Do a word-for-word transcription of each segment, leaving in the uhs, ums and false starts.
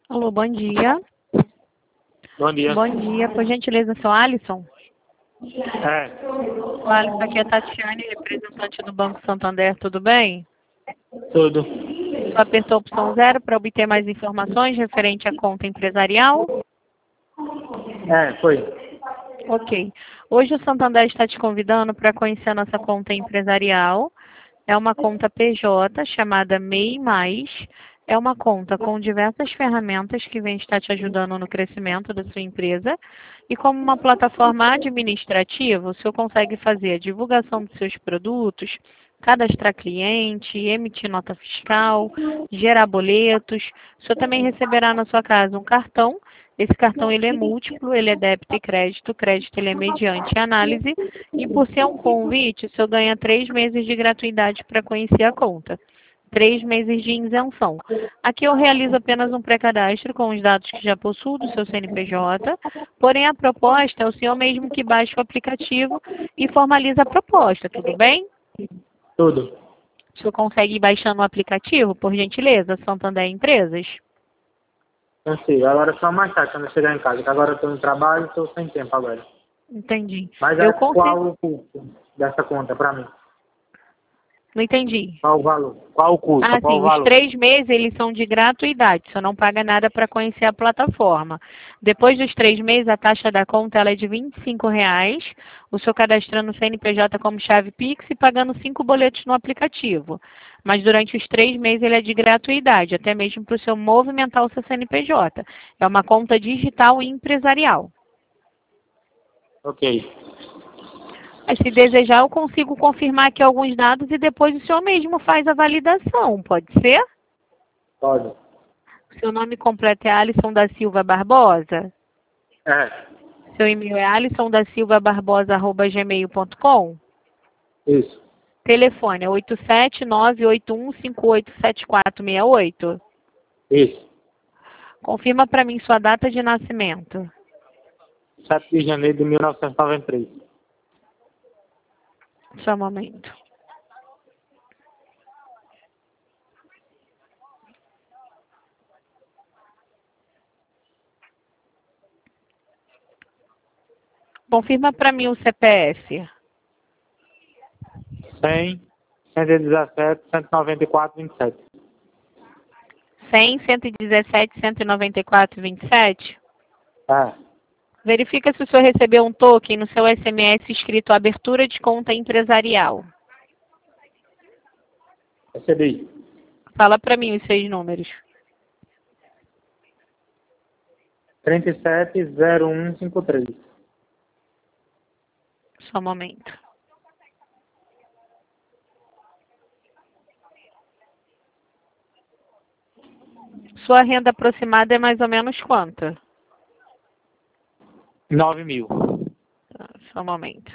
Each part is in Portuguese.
Alô, bom dia. Bom dia. Bom dia, por gentileza, seu Alisson? É, O Alisson aqui é a Tatiane, representante do Banco Santander, tudo bem? tudo. Só apertou a opção zero para obter mais informações referente à conta empresarial? É, foi. Ok. Hoje o Santander está te convidando para conhecer a nossa conta empresarial. É uma conta P J chamada M E I Mais. É uma conta com diversas ferramentas que vem estar te ajudando no crescimento da sua empresa. E como uma plataforma administrativa, o senhor consegue fazer a divulgação dos seus produtos, cadastrar cliente, emitir nota fiscal, gerar boletos. O senhor também receberá na sua casa um cartão. Esse cartão ele é múltiplo, ele é débito e crédito. O crédito ele é mediante análise. E por ser um convite, o senhor ganha três meses de gratuidade para conhecer a conta. Três meses de isenção. Aqui eu realizo apenas um pré-cadastro com os dados que já possuo do seu C N P J, porém a proposta é o senhor mesmo que baixa o aplicativo e formaliza a proposta, tudo bem? Tudo. O senhor consegue ir baixando o aplicativo, por gentileza, Santander Empresas? Consigo. Agora é só mais tarde, quando eu chegar em casa, que agora eu estou no trabalho e estou sem tempo agora. Entendi. Mas Eu é, consigo... qual o custo dessa conta para mim? Não entendi. Qual o valor? Qual o custo? Ah, Qual sim, o os valor? três meses eles são de gratuidade, você não paga nada para conhecer a plataforma. Depois dos três meses, a taxa da conta ela é de vinte e cinco reais, o senhor cadastrando o C N P J como chave Pix e pagando cinco boletos no aplicativo. Mas durante os três meses ele é de gratuidade, até mesmo para o senhor movimentar o seu C N P J. É uma conta digital e empresarial. Ok. Mas se desejar, eu consigo confirmar aqui alguns dados e depois o senhor mesmo faz a validação, pode ser? Pode. Seu nome completo é Alisson da Silva Barbosa? É. Seu e-mail é alisson da silva barbosa arroba gmail ponto com? Isso. Telefone é oito sete nove oito um cinco oito sete quatro seis oito? Isso. Confirma para mim sua data de nascimento. sete de janeiro de mil novecentos e noventa e três. Só um momento. Confirma para mim o C P F. cem, cento e dezessete, cento e noventa e quatro, vinte e sete. cem, cento e dezessete, cento e noventa e quatro, vinte e sete? É. Verifica se o senhor recebeu um token no seu S M S escrito abertura de conta empresarial. Recebi. Fala para mim os seis números. trinta e sete, zero um, cinquenta e três. Só um momento. Sua renda aproximada é mais ou menos quanto? nove mil. Tá, só um momento.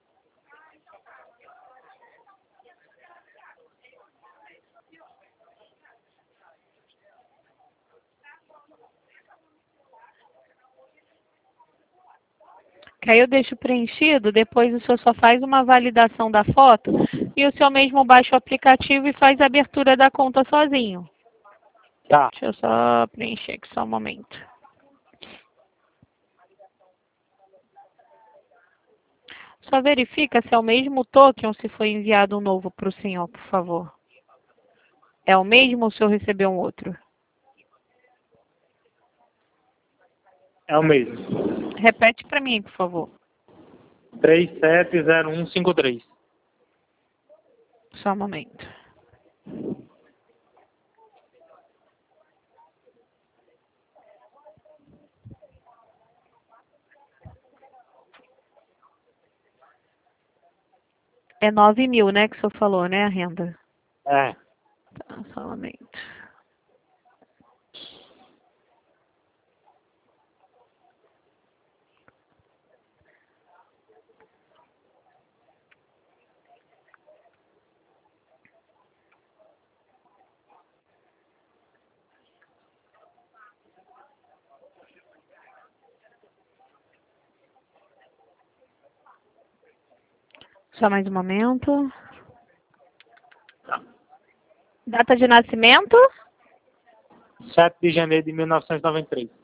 Que aí eu deixo preenchido, depois o senhor só faz uma validação da foto e o senhor mesmo baixa o aplicativo e faz a abertura da conta sozinho. Tá. Deixa eu só preencher aqui só um momento. Só verifica se é o mesmo token ou se foi enviado um novo para o senhor, por favor. É o mesmo ou o senhor recebeu um outro? É o mesmo. Repete para mim, por favor. três sete zero um cinco três. Só um momento. É nove mil, né, que o senhor falou, né, a renda? É. Tá, só um momento. Só mais um momento. Data de nascimento? sete de janeiro de mil novecentos e noventa e três.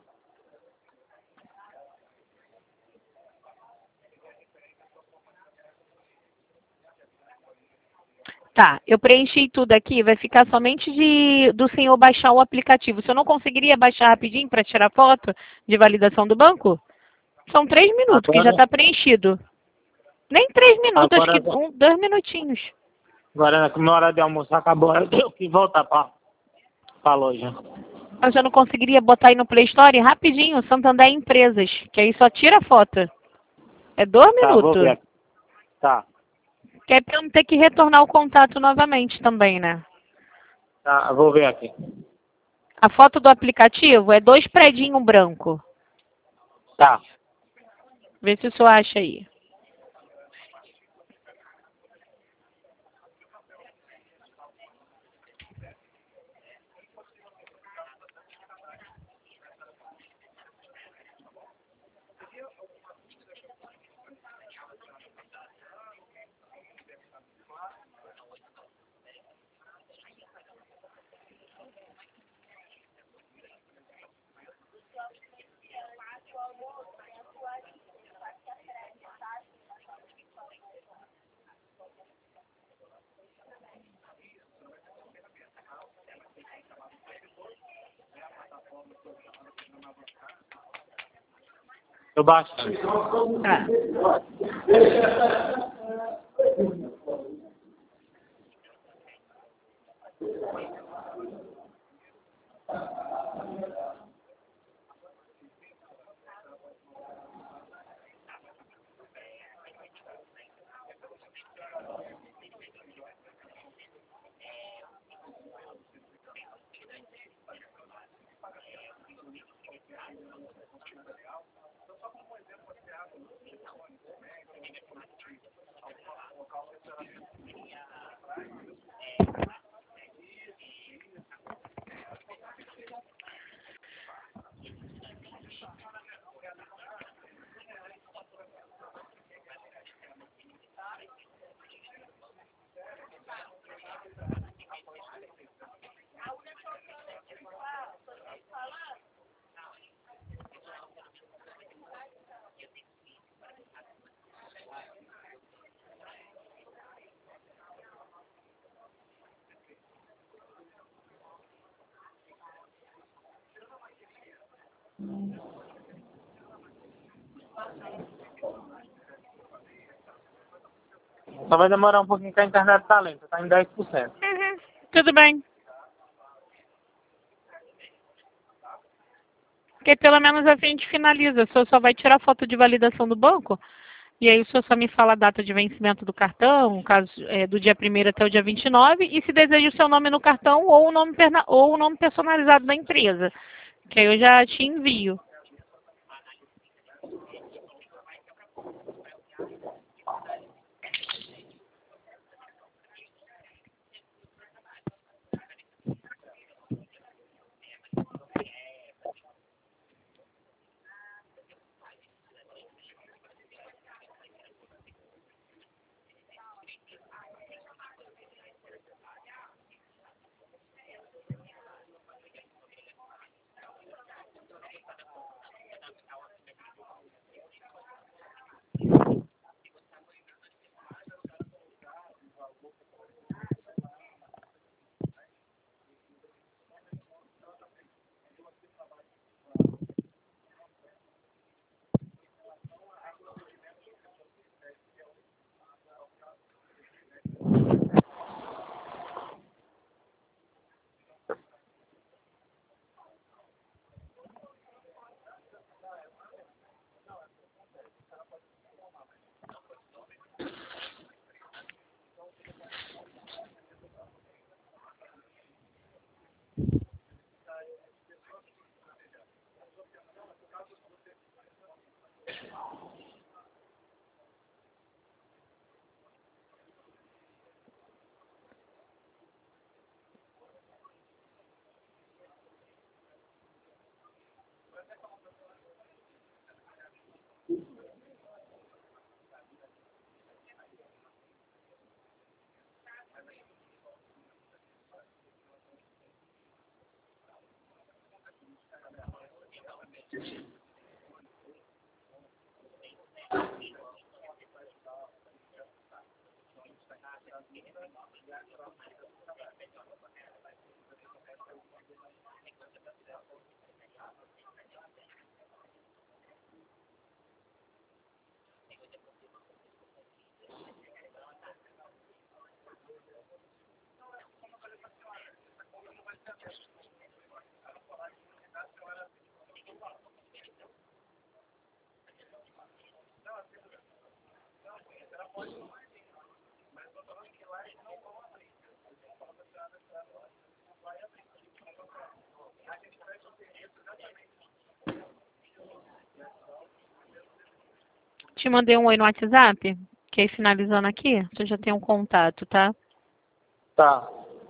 Tá, eu preenchi tudo aqui, vai ficar somente de, do senhor baixar o aplicativo. O senhor não conseguiria baixar rapidinho para tirar foto de validação do banco? São três minutos que já Agora, está preenchido. Nem três minutos, acho agora, que um, dois minutinhos. agora na hora de almoçar acabou, eu tenho que voltar para a loja. Eu já não conseguiria botar aí no Play Store rapidinho, Santander Empresas, que aí só tira a foto. É dois Tá, vou minutos. ver. Tá, Que é para eu não ter que retornar o contato novamente também, né? tá, vou ver aqui. A foto do aplicativo é dois predinhos branco. Tá. Vê se o senhor acha aí. Tô baixando. Tá. Só vai demorar um pouquinho que a internet tá lenta, tá em dez por cento. Uhum. Tudo bem. Porque pelo menos assim a gente finaliza. O senhor só vai tirar foto de validação do banco. E aí o senhor só me fala a data de vencimento do cartão, no caso é, do dia primeiro até o dia vinte e nove, e se deseja o seu nome no cartão ou o nome, perna- ou o nome personalizado da empresa. Que aí eu já te envio. Te mandei um oi no WhatsApp, que aí finalizando aqui, você já tem um contato, tá? Tá.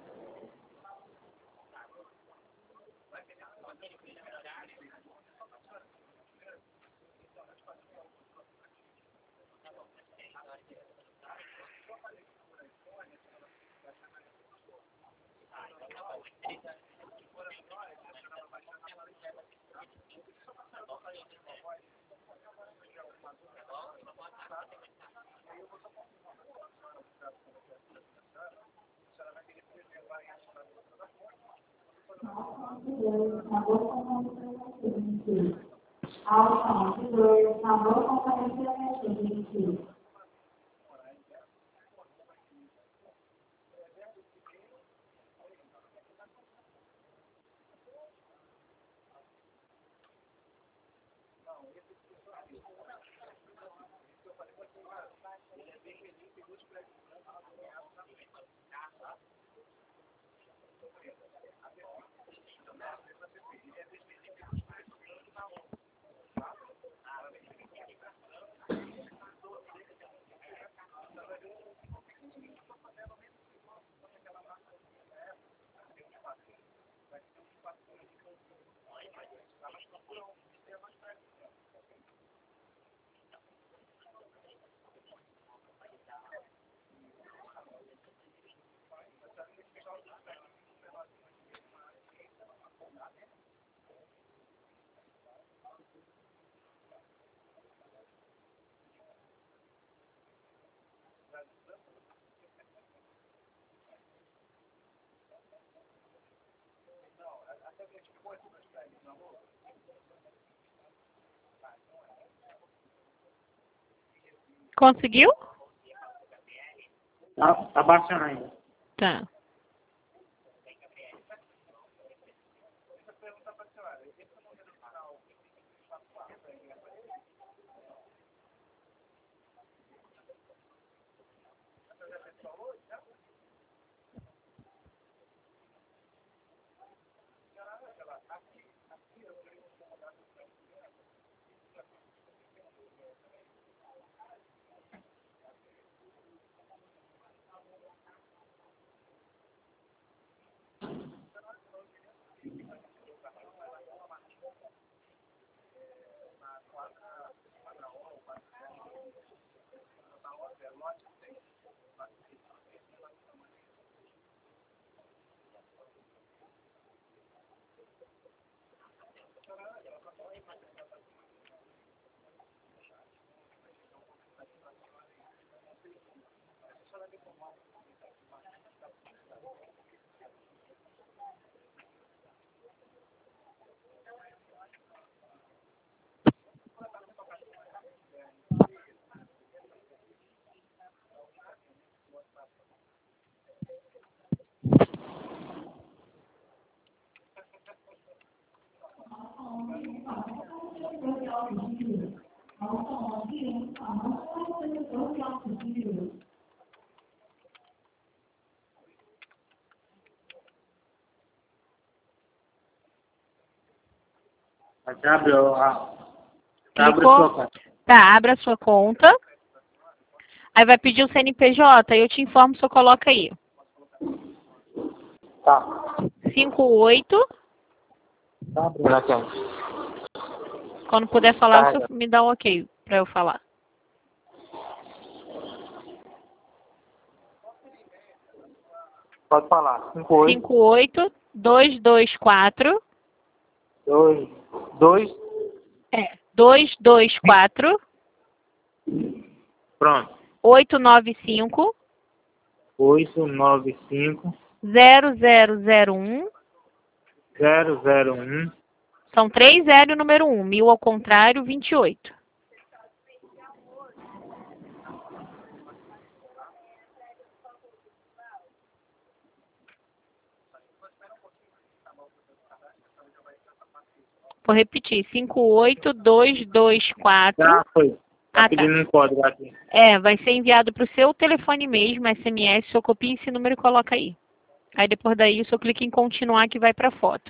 Conseguiu? Tá, tá baixando ainda. Tá. Você abriu a... Abre a Clicou? sua conta. Tá, abre a sua conta. Aí vai pedir o C N P J, eu te informo, só coloca aí. Tá. cinco oito. Tá abrindo aqui. Quando puder falar, Tá. você me dá um ok pra eu falar. Pode falar. cinco oito. cinco oito, dois dois quatro. dois. dois. É, dois dois quatro. Pronto. oito nove cinco. oito nove cinco zero zero zero um. zero zero um. São três zero e o número um. Mil ao contrário, vinte e oito. Vou repetir. cinco oito dois dois quatro. Ah, foi. Tá Ah, pedindo tá. um código aqui. É, vai ser enviado para o seu telefone mesmo, S M S, o senhor copia esse número e coloca aí. Aí depois daí o senhor clica em continuar que vai para a foto.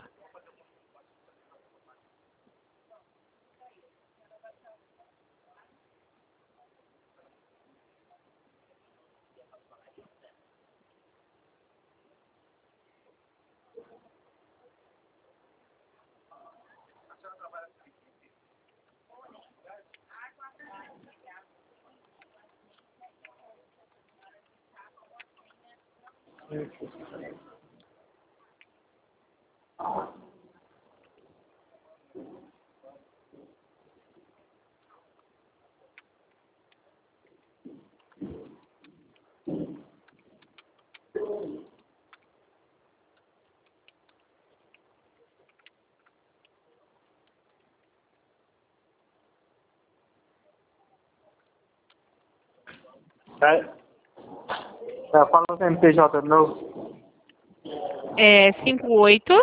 Tá, tá falando C N P J de novo. É cinco oito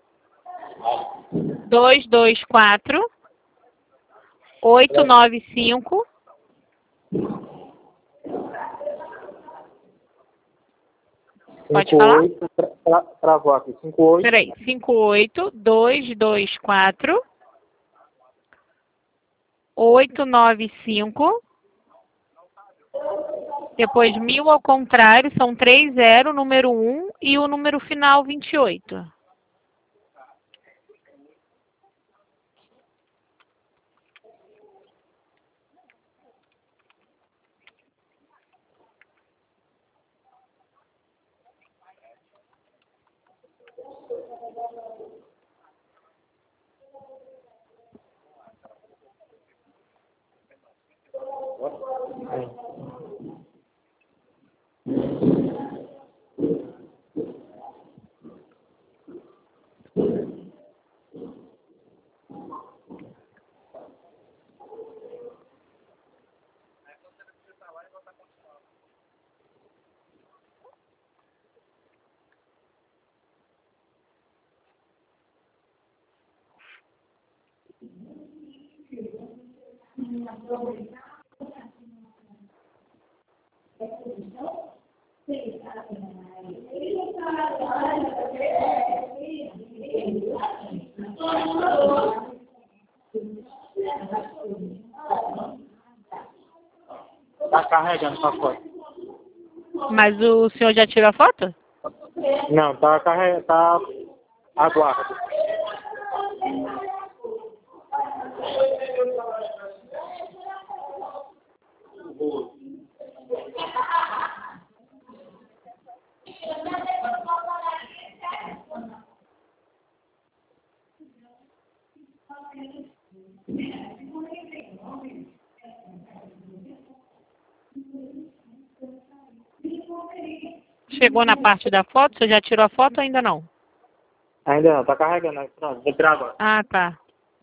dois dois quatro oito nove cinco. Pode falar? cinquenta e oito, tra, tra, travou aqui. cinquenta e oito. Peraí. cinco oito dois dois quatro oito nove cinco. Depois mil ao contrário, são três zero, número um e o número final vinte e oito. Tá carregando sua foto. Mas o senhor já tirou a foto? Não, tá carregando. Tá. Aguarda. Chegou na parte da foto? O senhor já tirou a foto ou ainda não? Ainda não, tá carregando aqui. Pronto, vou tirar agora. Ah, tá.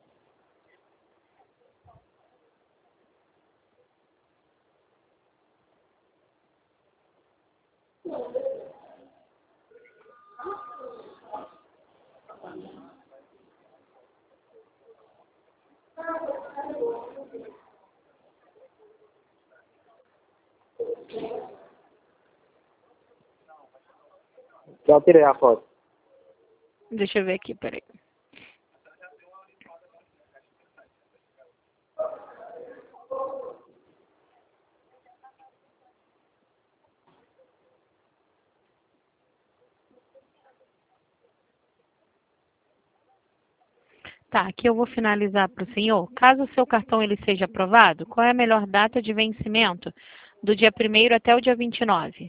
Já tirei a foto. Deixa eu ver aqui, peraí. Tá, aqui eu vou finalizar para o senhor. Caso o seu cartão ele seja aprovado, qual é a melhor data de vencimento? Do dia primeiro até o dia vinte e nove.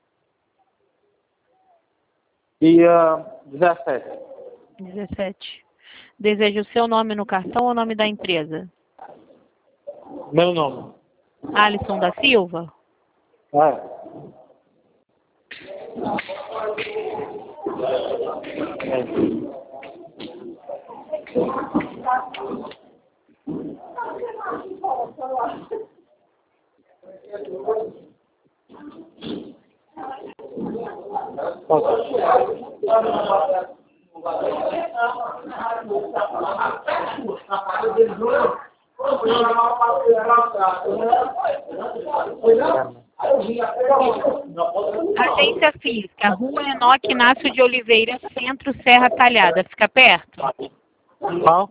Dia dezessete. dezessete. Deseja o seu nome no cartão ou o nome da empresa? Meu nome. Alisson da Silva? É. É. Agência Física, Rua Enoque Inácio de Oliveira, Centro, Serra Talhada. Fica perto? Qual?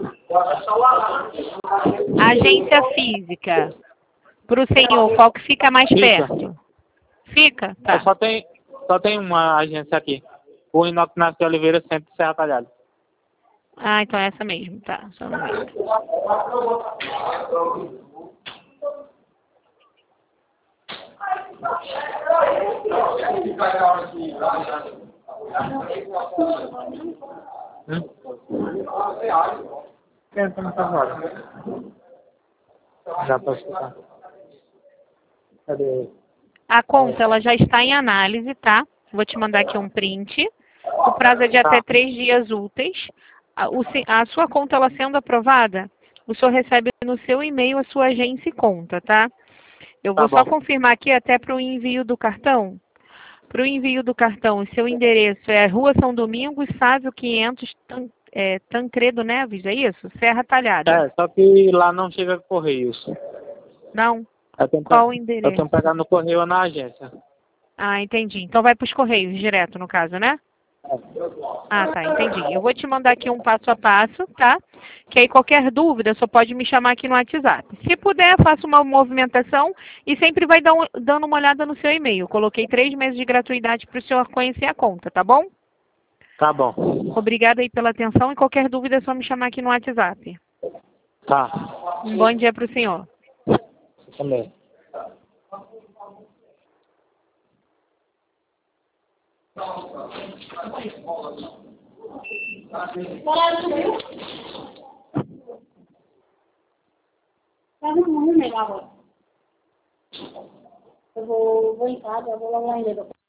Agência Física. Para o senhor, qual que fica mais Fica. perto? Fica? Tá. Só tem, só tem uma agência aqui. O Enoque Inácio de Oliveira, sempre Serra Talhada. Ah, então é essa mesmo, tá. Só um momento. Hum? É, tá muito agora. Já posso escutar. Cadê? A conta, ela já está em análise, tá? Vou te mandar aqui um print. O prazo é de até três dias úteis. A, o, a sua conta, ela sendo aprovada, o senhor recebe no seu e-mail a sua agência e conta, tá? Eu vou Tá só bom. confirmar aqui até para o envio do cartão. Para o envio do cartão, o seu endereço é Rua São Domingos, Sávio quinhentos, Tan, é, Tancredo Neves, é isso? Serra Talhada. É, só que lá não chega Correios. Não? Eu tenho, Qual o eu endereço? tenho que pegar no correio ou na agência. Ah, entendi. Então vai para os Correios direto, no caso, né? Ah, tá, entendi. Eu vou te mandar aqui um passo a passo, tá? Que aí qualquer dúvida, só pode me chamar aqui no WhatsApp. Se puder, faça uma movimentação e sempre vai dar um, dando uma olhada no seu e-mail. Coloquei três meses de gratuidade para o senhor conhecer a conta, tá bom? Tá bom. Obrigada aí pela atenção e qualquer dúvida é só me chamar aqui no WhatsApp. Tá. Um bom dia para o senhor. Também. Tá no mundo, né, agora? Eu vou, vou em casa, eu vou lavar ainda.